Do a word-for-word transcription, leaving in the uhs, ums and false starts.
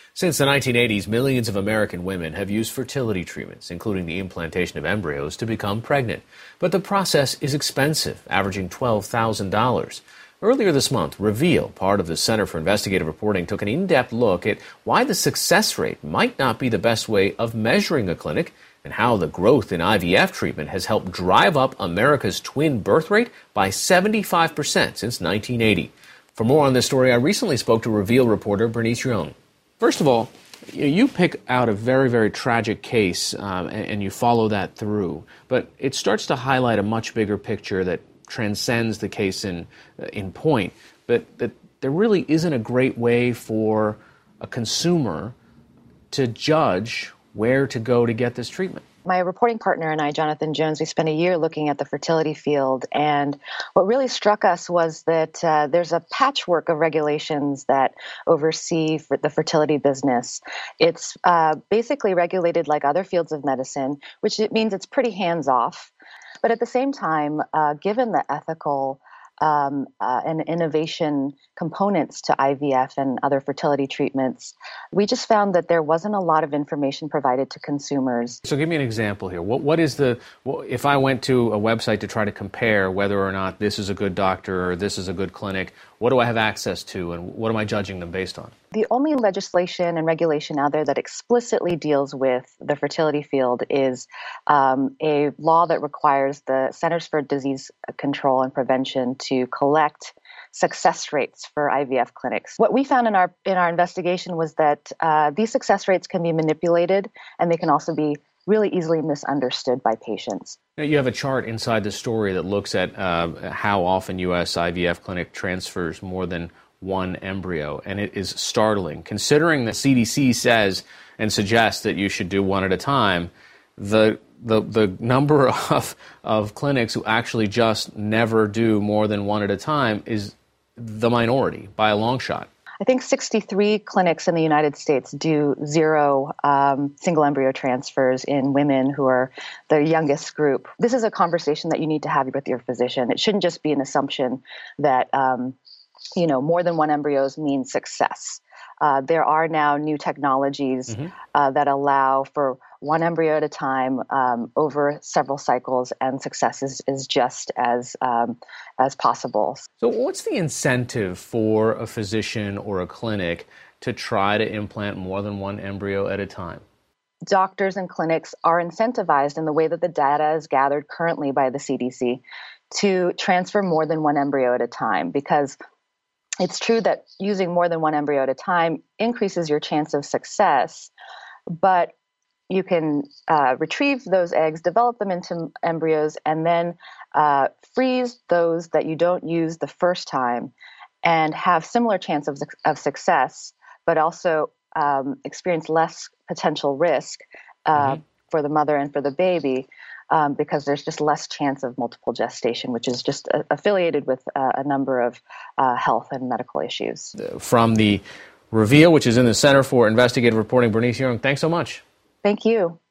Since the nineteen eighties, millions of American women have used fertility treatments, including the implantation of embryos, to become pregnant. But the process is expensive, averaging twelve thousand dollars. Earlier this month, Reveal, part of the Center for Investigative Reporting, took an in-depth look at why the success rate might not be the best way of measuring a clinic and how the growth in I V F treatment has helped drive up America's twin birth rate by seventy-five percent since nineteen eighty. For more on this story, I recently spoke to Reveal reporter Bernice Young. First of all, you pick out a very, very tragic case um, and, and you follow that through. But it starts to highlight a much bigger picture that transcends the case in, uh, in point. But that there really isn't a great way for a consumer to judge where to go to get this treatment. My reporting partner and I, Jonathan Jones, we spent a year looking at the fertility field, and what really struck us was that uh, there's a patchwork of regulations that oversee for the fertility business. It's uh, basically regulated like other fields of medicine, which it means it's pretty hands-off. But at the same time, uh, given the ethical Um, uh, and innovation components to I V F and other fertility treatments, we just found that there wasn't a lot of information provided to consumers. So give me an example here. What What is the, well, if I went to a website to try to compare whether or not this is a good doctor or this is a good clinic, what do I have access to and what am I judging them based on? The only legislation and regulation out there that explicitly deals with the fertility field is um, a law that requires the Centers for Disease Control and Prevention to collect success rates for I V F clinics. What we found in our in our investigation was that uh, these success rates can be manipulated, and they can also be really easily misunderstood by patients. Now, you have a chart inside the story that looks at uh, how often U S I V F clinic transfers more than one embryo, and it is startling. Considering the C D C says and suggests that you should do one at a time, the the the number of of clinics who actually just never do more than one at a time is the minority by a long shot. I think sixty-three clinics in the United States do zero um, single embryo transfers in women who are the youngest group. This is a conversation that you need to have with your physician. It shouldn't just be an assumption that um, you know, more than one embryos means success. Uh, there are now new technologies mm-hmm. uh, that allow for one embryo at a time um, over several cycles, and success is, is just as um, as possible. So what's the incentive for a physician or a clinic to try to implant more than one embryo at a time? Doctors and clinics are incentivized in the way that the data is gathered currently by the C D C to transfer more than one embryo at a time, because it's true that using more than one embryo at a time increases your chance of success, but you can uh, retrieve those eggs, develop them into embryos, and then uh, freeze those that you don't use the first time and have similar chance of, of success, but also um, experience less potential risk uh, mm-hmm. for the mother and for the baby. Um, because there's just less chance of multiple gestation, which is just uh, affiliated with uh, a number of uh, health and medical issues. From the Reveal, which is in the Center for Investigative Reporting, Bernice Young, thanks so much. Thank you.